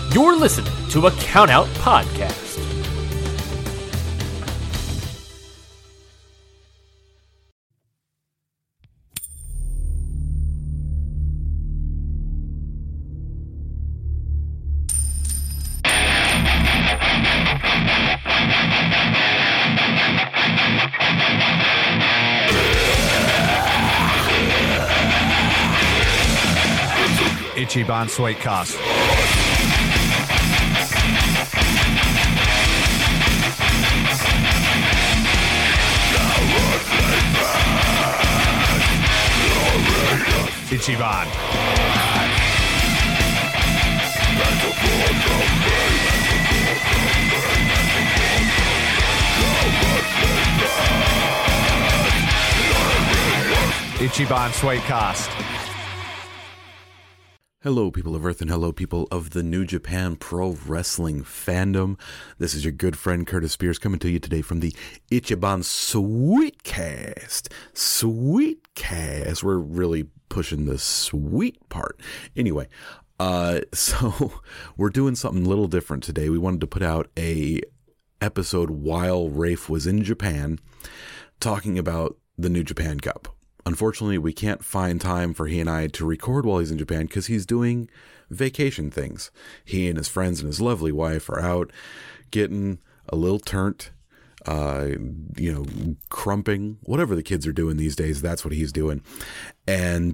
You're listening to a Countout Podcast. Ichiban Suitcast. Ichiban. Ichiban Suitcast. Hello, people of Earth, and hello, people of the New Japan Pro Wrestling fandom. This is your good friend Curtis Spears coming to you today from the Ichiban Sweetcast. Sweetcast. We're really pushing the sweet part. Anyway, so we're doing something a little different today. We wanted to put out a episode while Rafe was in Japan, talking about the New Japan Cup. Unfortunately, we can't find time for he and I to record while he's in Japan because he's doing vacation things. He and his friends and his lovely wife are out getting a little turnt, crumping, whatever the kids are doing these days. That's what he's doing. And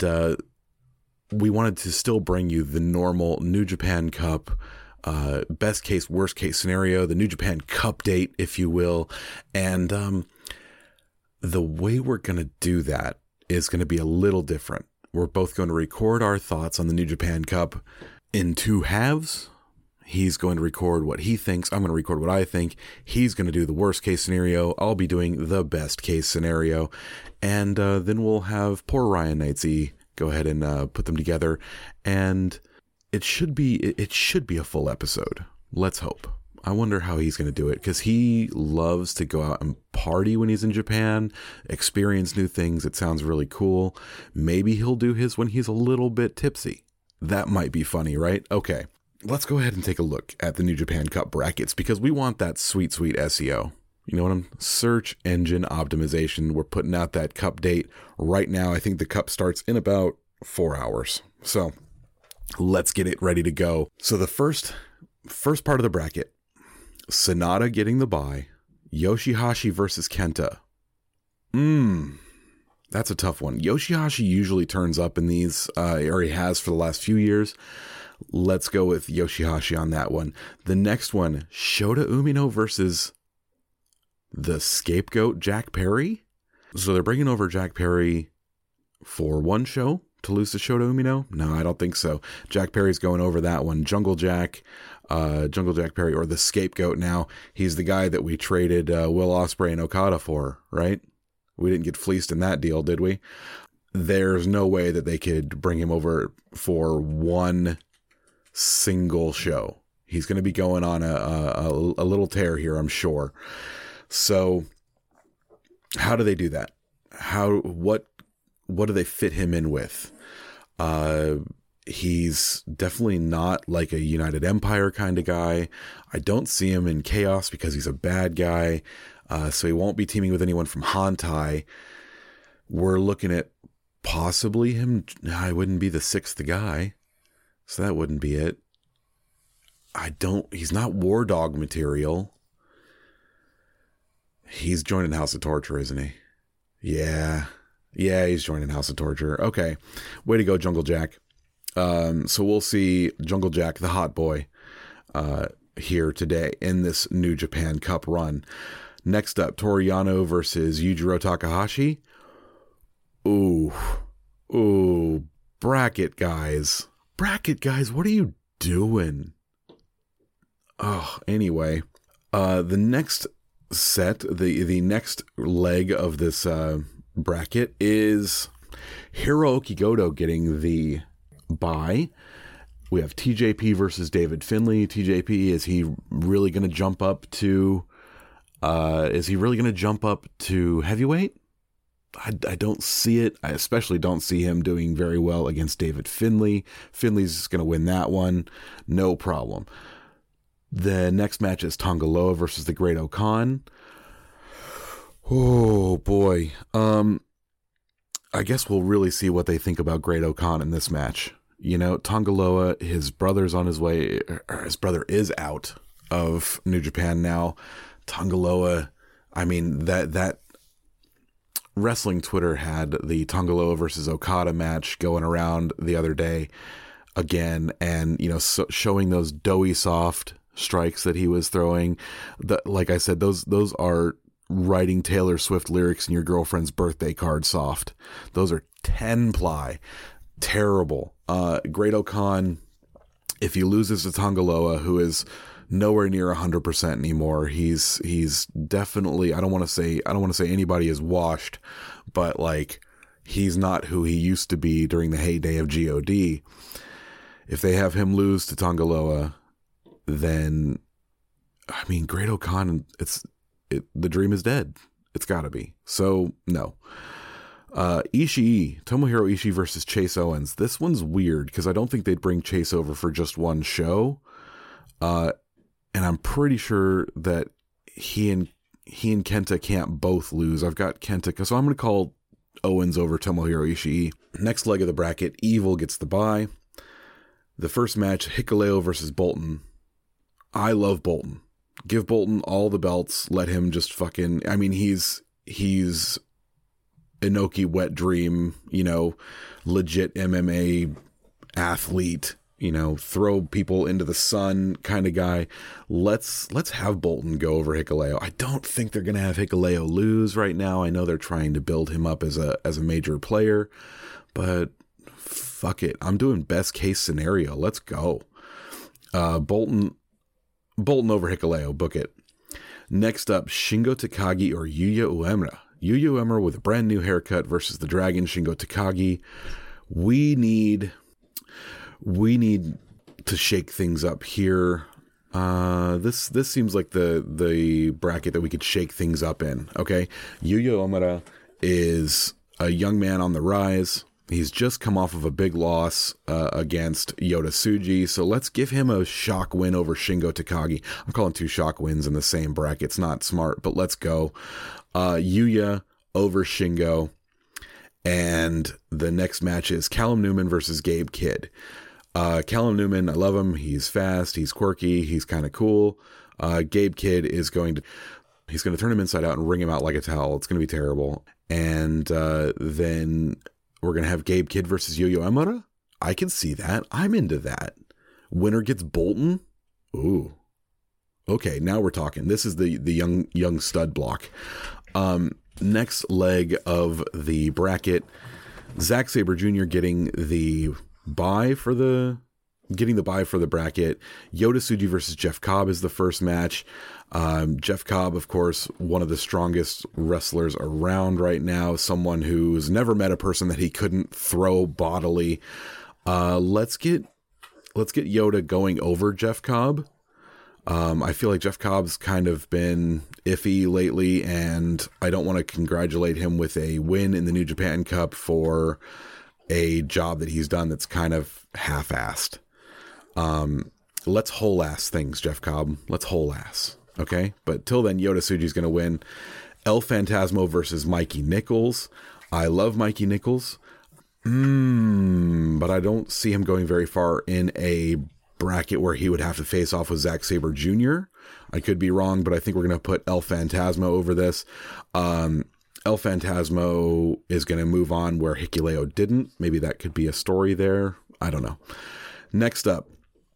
we wanted to still bring you the normal New Japan Cup, best case, worst case scenario, the New Japan Cup date, if you will. And the way we're going to do that is going to be a little different. We're both going to record our thoughts on the New Japan Cup in two halves. He's going to record what he thinks. I'm going to record what I think. He's going to do the worst case scenario. I'll be doing the best case scenario. And then we'll have poor Ryan Knightsey go ahead and put them together. And it should be a full episode. Let's hope. I wonder how he's going to do it, because he loves to go out and party when he's in Japan, experience new things. It sounds really cool. Maybe he'll do his when he's a little bit tipsy. That might be funny, right? Okay, let's go ahead and take a look at the New Japan Cup brackets, because we want that sweet, sweet SEO. You know what search engine optimization. We're putting out that cup date right now. I think the cup starts in about 4 hours. So let's get it ready to go. So the first part of the bracket, Sonata getting the bye, Yoshihashi versus Kenta. That's a tough one. Yoshihashi usually turns up in these, or he has for the last few years. Let's go with Yoshihashi on that one. The next one, Shota Umino versus the scapegoat Jack Perry. So they're bringing over Jack Perry for one show to lose to Shota Umino? No, I don't think so. Jack Perry's going over that one. Jungle Jack Perry, or the scapegoat now. He's the guy that we traded Will Ospreay and Okada for, right? We didn't get fleeced in that deal, did we? There's no way that they could bring him over for one single show. He's going to be going on a little tear here, I'm sure. So how do they do that? What do they fit him in with? He's definitely not like a United Empire kind of guy. I don't see him in Chaos because he's a bad guy. So he won't be teaming with anyone from Hantai. We're looking at possibly him. I wouldn't be the sixth guy. So that wouldn't be it. He's not War Dog material. He's joining House of Torture, isn't he? Yeah, he's joining House of Torture. Okay. Way to go, Jungle Jack. So we'll see Jungle Jack, the hot boy, here today in this New Japan Cup run. Next up, Toru Yano versus Yujiro Takahashi. Ooh, bracket guys, what are you doing? Oh, anyway, the next set, the next leg of this bracket is Hiroki Goto getting the bye. We have TJP versus David Finlay. TJP, is he really going to jump up to heavyweight? I don't see it. I especially don't see him doing very well against David Finlay. Finlay's going to win that one. No problem. The next match is Tonga Loa versus the Great O'Khan. Oh, boy. I guess we'll really see what they think about Great O'Khan in this match. You know, Tonga Loa, his brother's on his way, or his brother is out of New Japan now. Tonga Loa, I mean, that wrestling Twitter had the Tonga Loa versus Okada match going around the other day again, and, you know, showing those doughy soft strikes that he was throwing. Like I said, those are writing Taylor Swift lyrics in your girlfriend's birthday card soft. Those are 10 ply. Terrible. Great O'Khan, if he loses to Tonga Loa, who is nowhere near 100% anymore, he's definitely, I don't want to say anybody is washed, but like, he's not who he used to be during the heyday of GOD. If they have him lose to Tonga Loa, then, I mean, Great O'Khan, the dream is dead. It's got to be. So, no. Ishii, Tomohiro Ishii versus Chase Owens. This one's weird because I don't think they'd bring Chase over for just one show. And I'm pretty sure that he and Kenta can't both lose. I've got Kenta, so I'm going to call Owens over Tomohiro Ishii. Next leg of the bracket, Evil gets the bye. The first match, Hikuleo versus Bolton. I love Bolton. Give Bolton all the belts. Let him just fucking, I mean, he's Inoki wet dream, you know, legit MMA athlete, you know, throw people into the sun kind of guy. Let's have Bolton go over Hikuleo. I don't think they're going to have Hikuleo lose right now. I know they're trying to build him up as a major player, but fuck it. I'm doing best case scenario. Let's go. Bolton over Hikuleo. Book it. Next up, Shingo Takagi or Yuya Uemura. Yuya Uemura with a brand new haircut versus the Dragon Shingo Takagi. We need to shake things up here. This seems like the bracket that we could shake things up in. Okay, Yuya Uemura is a young man on the rise. He's just come off of a big loss against Yota Tsuji, so let's give him a shock win over Shingo Takagi. I'm calling 2 shock wins in the same bracket. It's not smart, but let's go. Yuya over Shingo. And the next match is Callum Newman versus Gabe Kidd. Callum Newman, I love him. He's fast. He's quirky. He's kind of cool. Gabe Kidd is going to turn him inside out and wring him out like a towel. It's going to be terrible. And then we're going to have Gabe Kidd versus Yuya Uemura. I can see that. I'm into that. Winner gets Bolton. Ooh. Okay, now we're talking. This is the young stud block. Next leg of the bracket, Zack Sabre Jr. getting the bye for the bracket. Yota Tsuji versus Jeff Cobb is the first match. Jeff Cobb, of course, one of the strongest wrestlers around right now, someone who's never met a person that he couldn't throw bodily. Let's get Yota going over Jeff Cobb. I feel like Jeff Cobb's kind of been iffy lately, and I don't want to congratulate him with a win in the New Japan Cup for a job that he's done that's kind of half-assed. Let's whole ass things, Jeff Cobb. Let's whole ass. Okay. But till then, Yota Tsuji's going to win. El Phantasmo versus Mikey Nichols. I love Mikey Nichols. But I don't see him going very far in a bracket where he would have to face off with Zack Sabre Jr. I could be wrong, but I think we're going to put El Phantasmo over this. El Phantasmo is going to move on where Hikuleo didn't. Maybe that could be a story there. I don't know. Next up,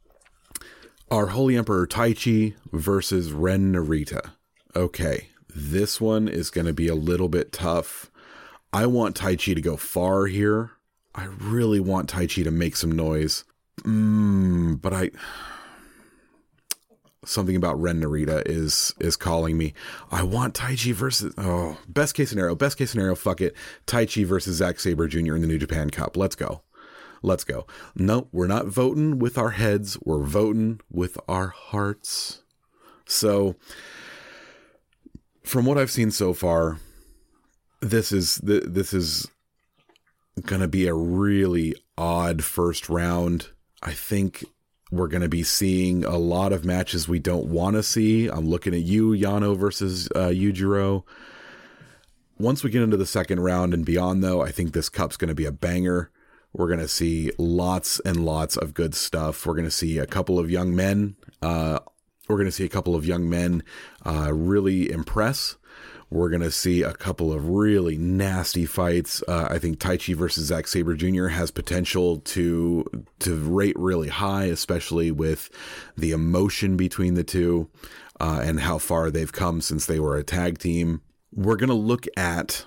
our Holy Emperor Taichi versus Ren Narita. Okay, this one is going to be a little bit tough. I want Taichi to go far here. I really want Taichi to make some noise. But something about Ren Narita is calling me. I want Taichi versus, best case scenario, fuck it. Taichi versus Zack Sabre Jr. in the New Japan Cup. Let's go. No, we're not voting with our heads. We're voting with our hearts. So, from what I've seen so far, This is going to be a really odd first round. I think we're going to be seeing a lot of matches we don't want to see. I'm looking at you, Yano versus Yujiro. Once we get into the second round and beyond, though, I think this cup's going to be a banger. We're going to see lots and lots of good stuff. We're going to see a couple of young men. Really impress. We're going to see a couple of really nasty fights. I think Taichi versus Zack Sabre Jr. has potential to rate really high, especially with the emotion between the two and how far they've come since they were a tag team. We're going to look at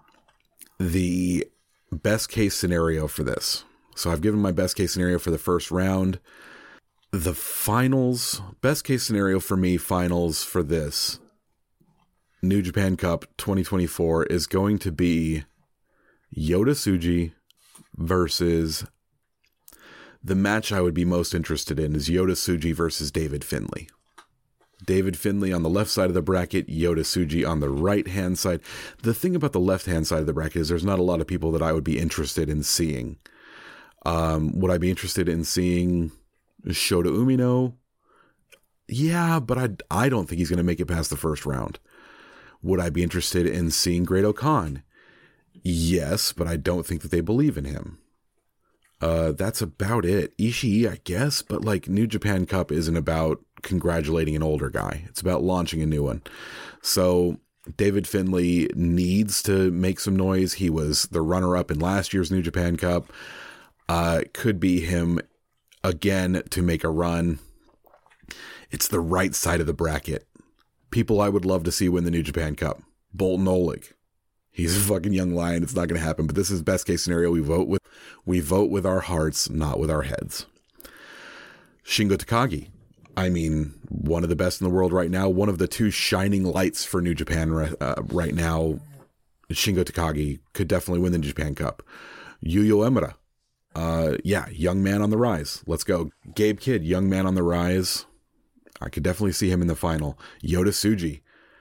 the best case scenario for this. So I've given my best case scenario for the first round. The finals, best case scenario for me, finals for this New Japan Cup 2024 is going to be Yota Tsuji versus, the match I would be most interested in is Yota Tsuji versus David Finlay. David Finlay on the left side of the bracket, Yota Tsuji on the right-hand side. The thing about the left-hand side of the bracket is there's not a lot of people that I would be interested in seeing. Would I be interested in seeing Shota Umino? Yeah, but I don't think he's going to make it past the first round. Would I be interested in seeing Great-O-Khan? Yes, but I don't think that they believe in him. That's about it. Ishii, I guess, but like New Japan Cup isn't about congratulating an older guy. It's about launching a new one. So David Finlay needs to make some noise. He was the runner-up in last year's New Japan Cup. Could be him again to make a run. It's the right side of the bracket. People I would love to see win the New Japan Cup. Boltin Oleg. He's a fucking young lion. It's not going to happen, but this is best case scenario. We vote with our hearts, not with our heads. Shingo Takagi. I mean, one of the best in the world right now. One of the two shining lights for New Japan right now. Shingo Takagi could definitely win the New Japan Cup. Yuya Uemura. Young man on the rise. Let's go. Gabe Kidd, young man on the rise. I could definitely see him in the final. Yota Tsuji.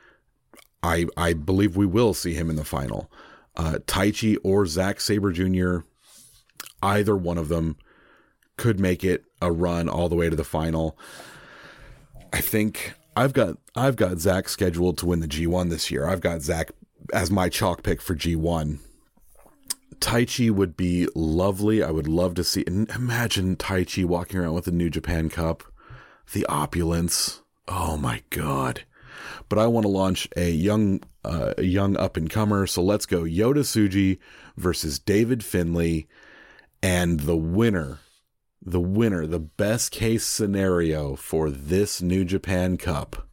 I believe we will see him in the final. Taichi or Zack Sabre Jr., either one of them could make it a run all the way to the final. I think I've got Zack scheduled to win the G1 this year. I've got Zack as my chalk pick for G1. Taichi would be lovely. I would love to see. Imagine Taichi walking around with the New Japan Cup. The opulence. Oh my God. But I want to launch a young up-and-comer. So let's go Yota Tsuji versus David Finlay. And the winner, the best case scenario for this New Japan Cup,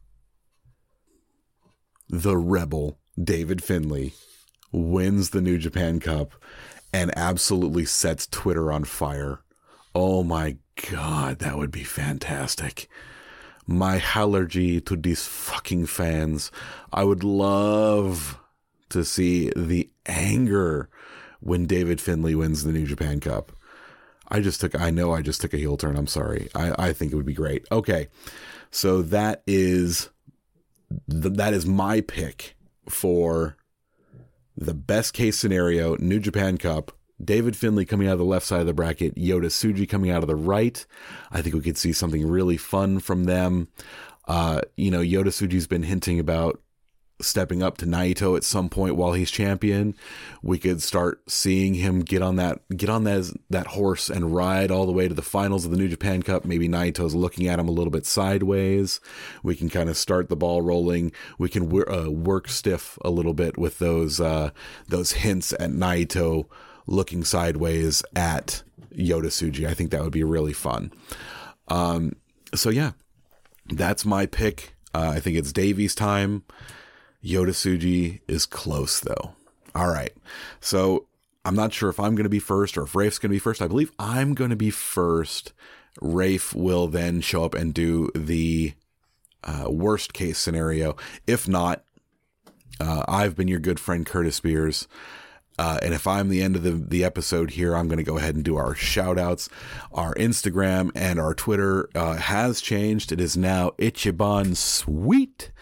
the Rebel, David Finlay, wins the New Japan Cup and absolutely sets Twitter on fire. Oh my God, that would be fantastic. My allergy to these fucking fans. I would love to see the anger when David Finlay wins the New Japan Cup. I just took a heel turn. I'm sorry. I think it would be great. Okay. So that is my pick for the best case scenario, New Japan Cup. David Finlay coming out of the left side of the bracket, Yota Tsuji coming out of the right. I think we could see something really fun from them. Yota Tsuji's been hinting about stepping up to Naito at some point while he's champion. We could start seeing him get on that horse and ride all the way to the finals of the New Japan Cup. Maybe Naito's looking at him a little bit sideways. We can kind of start the ball rolling. We can work stiff a little bit with those hints at Naito looking sideways at Yota Tsuji. I think that would be really fun. So yeah, that's my pick. I think it's Davey's time. Yota Tsuji is close though. All right. So I'm not sure if I'm going to be first or if Rafe's going to be first. I believe I'm going to be first. Rafe will then show up and do the worst case scenario. If not, I've been your good friend Curtis Spears. And if I'm the end of the episode here, I'm going to go ahead and do our shout outs. Our Instagram and our Twitter has changed. It is now Ichiban Sweet.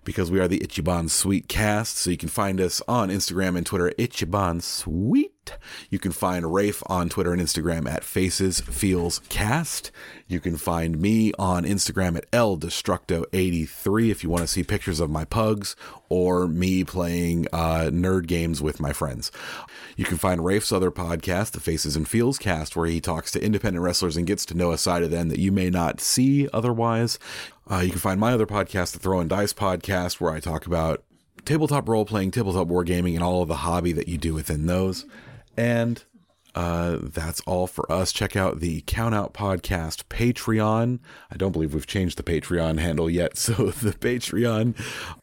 because we are the Ichiban Sweet Cast. So you can find us on Instagram and Twitter, Ichiban Sweet. You can find Rafe on Twitter and Instagram at Faces Feels Cast. You can find me on Instagram at LDestructo83 if you want to see pictures of my pugs or me playing nerd games with my friends. You can find Rafe's other podcast, the Faces and Feels Cast, where he talks to independent wrestlers and gets to know a side of them that you may not see otherwise. You can find my other podcast, the Throw and Dice Podcast, where I talk about tabletop role-playing, tabletop wargaming, and all of the hobby that you do within those. And that's all for us. Check out the Count Out Podcast Patreon. I don't believe we've changed the Patreon handle yet. So the Patreon,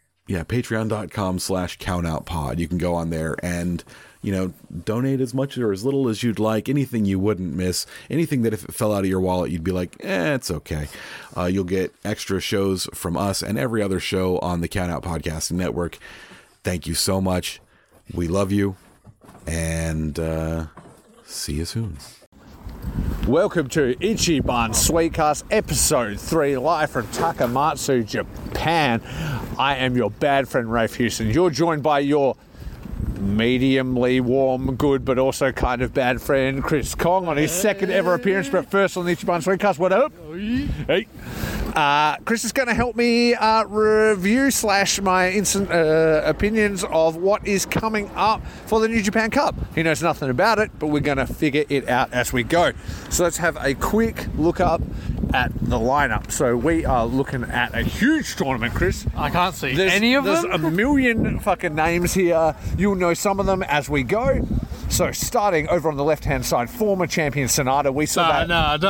patreon.com/countoutpod. You can go on there and, donate as much or as little as you'd like. Anything you wouldn't miss. Anything that if it fell out of your wallet, you'd be like, it's okay. You'll get extra shows from us and every other show on the Count Out Podcasting Network. Thank you so much. We love you. And see you soon. Welcome to Ichiban Sweetcast, Episode 3, live from Takamatsu, Japan. I am your bad friend, Rafe Houston. You're joined by your mediumly warm, good, but also kind of bad friend, Chris Kong, on his second ever appearance, but first on the Ichiban Sweetcast. What up? Hey. Chris is going to help me review / my instant opinions of what is coming up for the New Japan Cup. He knows nothing about it, but we're going to figure it out as we go. So let's have a quick look up at the lineup. So we are looking at a huge tournament, Chris. I can't see any of them. There's a million fucking names here. You'll know some of them as we go. So starting over on the left-hand side, former champion Sonata. We saw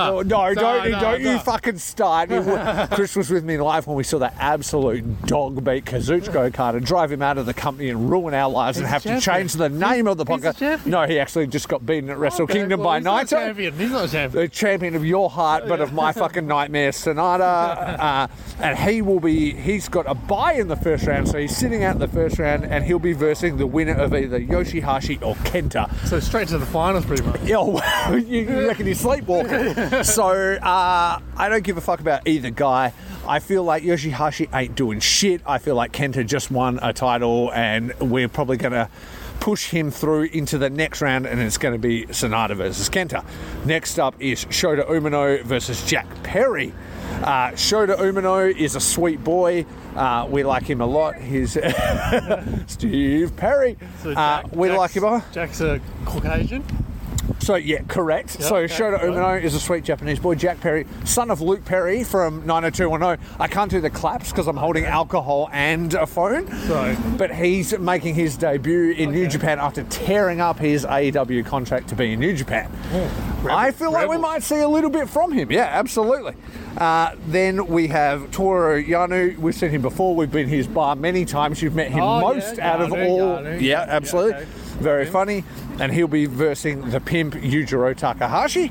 don't you fucking start. Chris was with me live when we saw that absolute dog beat Kazuchika Okada, drive him out of the company and ruin our lives and have to change the name of the podcast. No, he actually just got beaten at Wrestle Kingdom by Naito. He's not a champion. The champion of your heart, but of my fucking nightmare, Sonata. And he's got a bye in the first round, so he's sitting out in the first round, and he'll be versing the winner of either Yoshihashi or Kenta. So straight to the finals, pretty much. Yeah, well, you reckon he's sleepwalking. So I don't give a fuck about either guy. I feel like Yoshihashi ain't doing shit. I feel like Kenta just won a title, and we're probably going to push him through into the next round, and it's going to be Sonata versus Kenta. Next up is Shota Umino versus Jack Perry. Shota Umino is a sweet boy. We like him a lot. He's Steve Perry. So we like him. Jack's a Caucasian. So, yeah, correct. Yep, so, Shota Umino is a sweet Japanese boy. Jack Perry, son of Luke Perry from 90210. I can't do the claps because I'm holding alcohol and a phone. But he's making his debut in New Japan after tearing up his AEW contract to be in New Japan. I feel like we might see a little bit from him. Yeah, absolutely. Then we have Toru Yano. We've seen him before. We've been his bar many times. You've met him out of all. Yano. Yeah, absolutely. Okay. Very funny. And he'll be versing the pimp Yujiro Takahashi.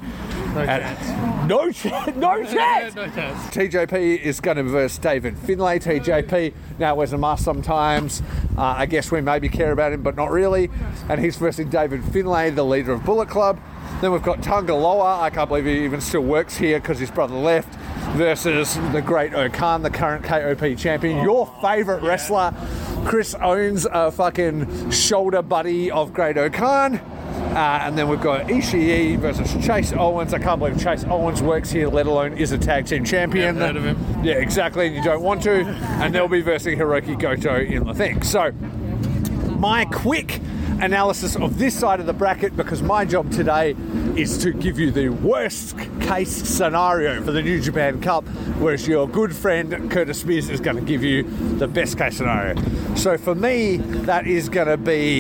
No chance. No chance. TJP is going to verse David Finlay. TJP now wears a mask sometimes. I guess we maybe care about him, but not really. And he's versing David Finlay, the leader of Bullet Club. Then we've got Tangaloa. I can't believe he even still works here because his brother left. Versus the great Okan, the current KOP champion. Your favourite wrestler. Chris owns a fucking shoulder buddy of Great Okan. And then we've got Ishii versus Chase Owens. I can't believe Chase Owens works here, let alone is a tag team champion. Never heard of him. Yeah, exactly, and you don't want to. And they'll be versing Hiroki Goto in the thing. So, my quick analysis of this side of the bracket, because my job today is to give you the worst case scenario for the New Japan Cup, whereas your good friend Curtis Spears is going to give you the best case scenario. So for me, that is going to be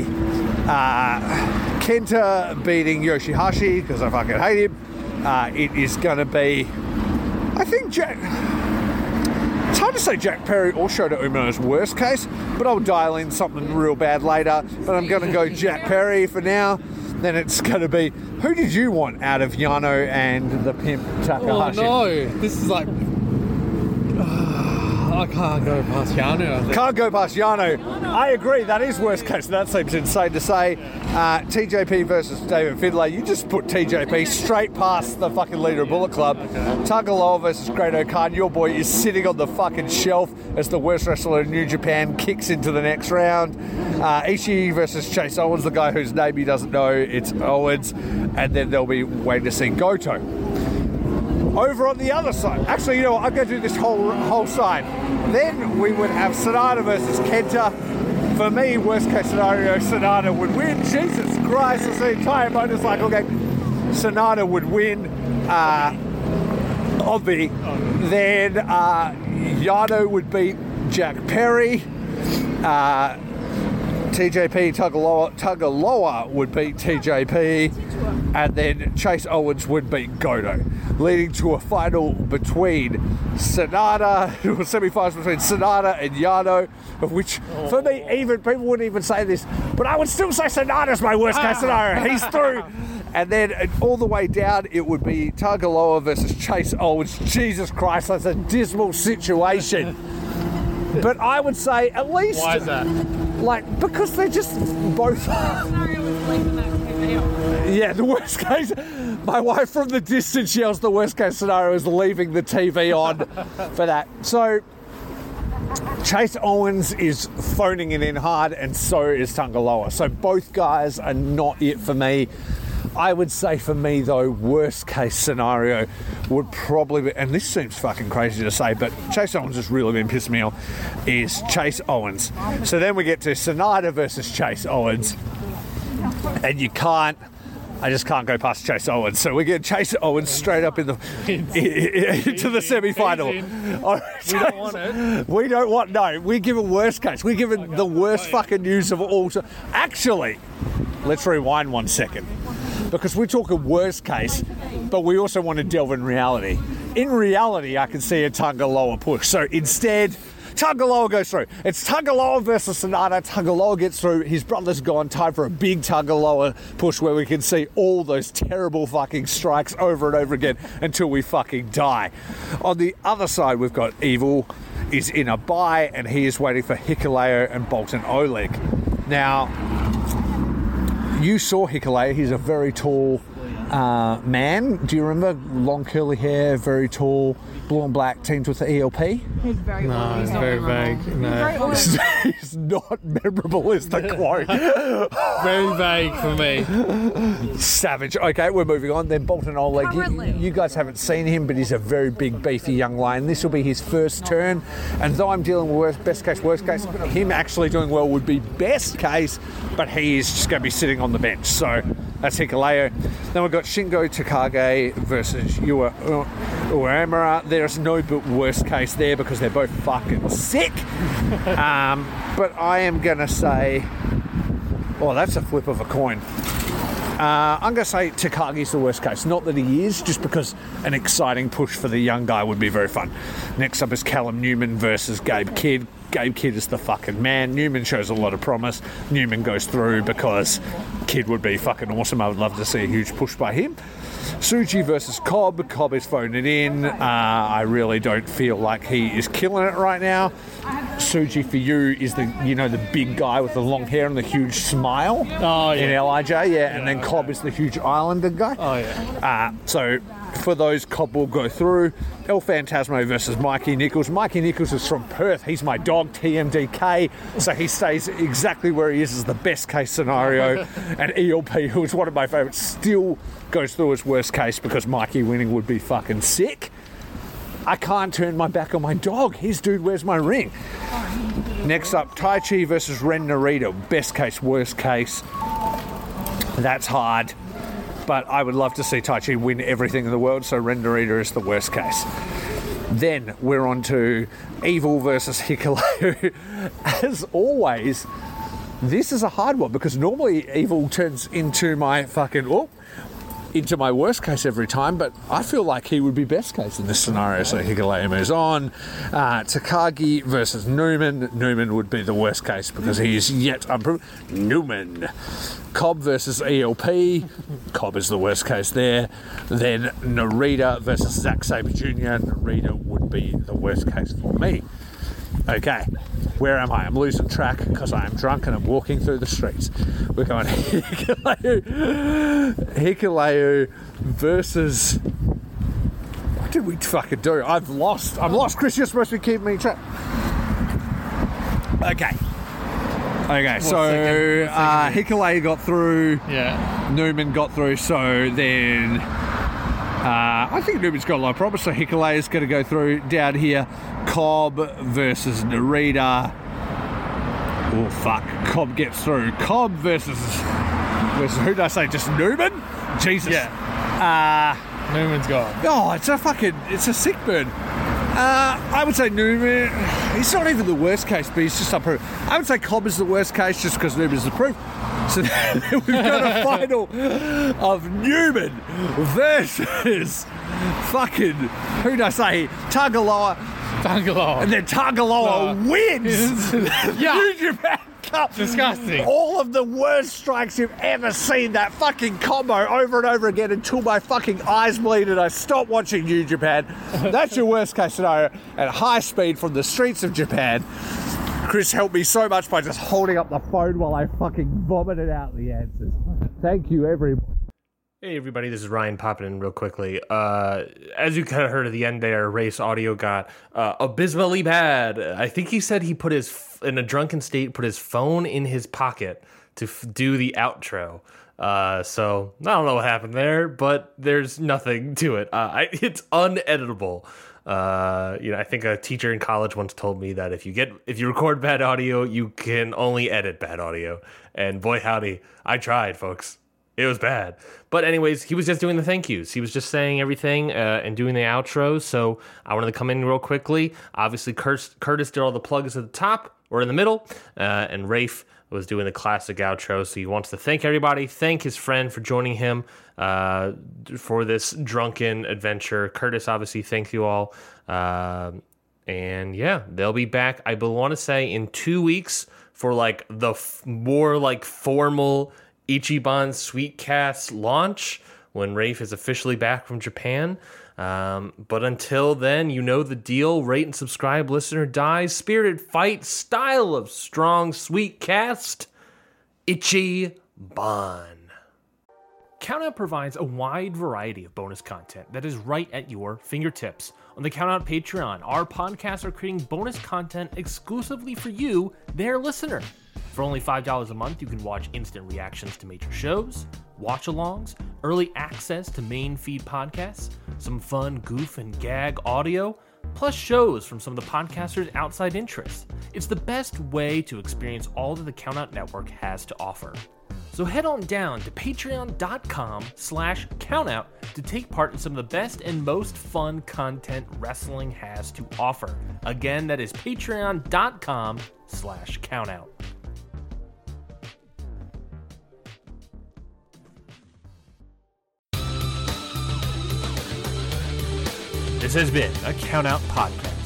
Kenta beating Yoshihashi, because I fucking hate him. It is going to be, I think, it's hard to say Jack Perry or Shota Umino's worst case, but I'll dial in something real bad later. But I'm going to go Jack Perry for now. Then it's going to be, who did you want out of Yano and the pimp Takahashi? Oh no, this is like, I can't go past Yano, I think. Can't go past Yano. I agree, that is worst case. That seems insane to say. TJP versus David Findlay. You just put TJP straight past the fucking leader of Bullet Club. Tagaloa versus Great-O-Khan. Your boy is sitting on the fucking shelf as the worst wrestler in New Japan kicks into the next round. Ishii versus Chase Owens, the guy whose name he doesn't know. It's Owens. And then they'll be waiting to see Goto. Over on the other side, actually, you know what, I'm going to do this whole side. Then we would have Sonata versus Kenta. For me, worst case scenario, Sonata would win. Jesus Christ, it's the entire motorcycle game. Sonata would win. Obvi. Then Yano would beat Jack Perry. TJP Tagaloa would beat TJP, and then Chase Owens would beat Goto, leading to a final between Sonata, semi-finals between Sonata and Yano, of which, for me, even people wouldn't even say this, but I would still say Sonata's my worst case scenario. He's through. And then all the way down, it would be Tagaloa versus Chase Owens. Jesus Christ, that's a dismal situation. But I would say at least... Why is that? Like, because they're just both... Yeah, the worst case... My wife from the distance yells the worst case scenario is leaving the TV on for that. So, Chase Owens is phoning it in hard, and so is Tagaloa. So both guys are not it for me. I would say for me, though, worst case scenario would probably be, and this seems fucking crazy to say, but Chase Owens has really been pissing me off, is Chase Owens. So then we get to Sonata versus Chase Owens, and I just can't go past Chase Owens. So we get Chase Owens straight up into the semi-final. All right, We don't want it. We don't want, no, we give it worst case. We give it the worst fucking news of all. Actually, let's rewind 1 second. Because we're talking worst case, but we also want to delve in reality. In reality, I can see a Tagaloa push. So instead, Tagaloa goes through. It's Tagaloa versus Sonata. Tagaloa gets through. His brother's gone. Time for a big Tagaloa push where we can see all those terrible fucking strikes over and over again until we fucking die. On the other side, we've got Evil is in a bye, and he is waiting for Hikuleo and Boltin Oleg. Now, you saw Hikuleo. He's a very tall man. Do you remember? Long curly hair, very tall, blue and black, teamed with the ELP. He's very No, it's very vague. No. He's not memorable, is the quote. Very vague for me. Savage. Okay, we're moving on. Then Boltin Oleg. Currently. You guys haven't seen him, but he's a very big, beefy young lion. This will be his first turn. And though I'm dealing with best case, worst case, him actually doing well would be best case, but he is just going to be sitting on the bench. So that's Hikuleo. Then we've got Shingo Takagi versus Uemura. There's no but worst case there because they're both fucking sick. But I am going to say... Oh, that's a flip of a coin. I'm going to say Takagi's the worst case. Not that he is, just because an exciting push for the young guy would be very fun. Next up is Callum Newman versus Gabe Kidd. Gabe Kidd is the fucking man. Newman shows a lot of promise. Newman goes through because Kidd would be fucking awesome. I would love to see a huge push by him. Suji versus Cobb. Cobb is phoning it in. I really don't feel like he is killing it right now. Suji for you is the big guy with the long hair and the huge smile. Oh, yeah. In LIJ, yeah. And then Cobb is the huge Islander guy. Oh, yeah. So for those, Cobb will go through. El Phantasmo versus Mikey Nichols. Mikey Nichols is from Perth. He's my dog, TMDK. So he stays exactly where he is the best case scenario. And ELP, who is one of my favourites, still goes through as worst case because Mikey winning would be fucking sick. I can't turn my back on my dog. His dude, where's my ring? Next up, Tai Chi versus Ren Narita. Best case, worst case. That's hard. But I would love to see Tai Chi win everything in the world, so Ren Narita is the worst case. Then we're on to Evil versus Hikuleo. As always, this is a hard one because normally Evil turns into my fucking... Oh, into my worst case every time, but I feel like he would be best case in this scenario. So Hikuleo moves on. Takagi versus Newman. Newman would be the worst case because he is yet unproven. Newman. Cobb versus ELP. Cobb is the worst case there. Then Narita versus Zack Sabre Jr. Narita would be the worst case for me. Okay, where am I? I'm losing track because I am drunk and I'm walking through the streets. We're going Hikuleo versus... What did we fucking do? I'm lost. Chris, you're supposed to be keeping me track. Okay, so Hikuleo got through. Yeah. Newman got through, so then... I think Newman's got a lot of problems, so Hikuleo is going to go through down here. Cobb versus Narita. Oh, fuck. Cobb gets through. Cobb versus who did I say? Just Newman? Jesus. Yeah. Newman's gone. Oh, it's a sick burn. I would say Newman, he's not even the worst case, but he's just unproven. I would say Cobb is the worst case just because Newman's the proof. So then we've got a final of Newman versus fucking, who did I say? Tagaloa. And then Tagaloa wins the New Japan Cup. Disgusting. All of the worst strikes you've ever seen. That fucking combo over and over again until my fucking eyes bleed and I stop watching New Japan. That's your worst case scenario at high speed from the streets of Japan. Chris helped me so much by just holding up the phone while I fucking vomited out the answers. Thank you, everyone. Hey everybody, this is Ryan popping in real quickly. As you kind of heard at the end there, Race Audio got abysmally bad. I think he said he put in a drunken state, put his phone in his pocket to do the outro. So I don't know what happened there, but there's nothing to it. It's uneditable. I think a teacher in college once told me that if you record bad audio, you can only edit bad audio. And boy howdy, I tried, folks. It was bad. But anyways, he was just doing the thank yous. He was just saying everything and doing the outros. So I wanted to come in real quickly. Obviously, Curtis did all the plugs at the top or in the middle. And Rafe was doing the classic outro. So he wants to thank everybody. Thank his friend for joining him for this drunken adventure. Curtis, obviously, thank you all. And yeah, they'll be back, I want to say, in 2 weeks for like the more like formal Ichiban Sweetcast launch when Rafe is officially back from Japan. But until then, you know the deal. Rate and subscribe, listener dies. Spirited fight, style of strong Sweetcast. Ichiban. Countout provides a wide variety of bonus content that is right at your fingertips. On the Countout Patreon, our podcasts are creating bonus content exclusively for you, their listener. For only $5 a month, you can watch instant reactions to major shows, watch-alongs, early access to main feed podcasts, some fun goof and gag audio, plus shows from some of the podcasters' outside interests. It's the best way to experience all that the Countout Network has to offer. So head on down to patreon.com/countout to take part in some of the best and most fun content wrestling has to offer. Again, that is patreon.com/countout. This has been a Countout Podcast.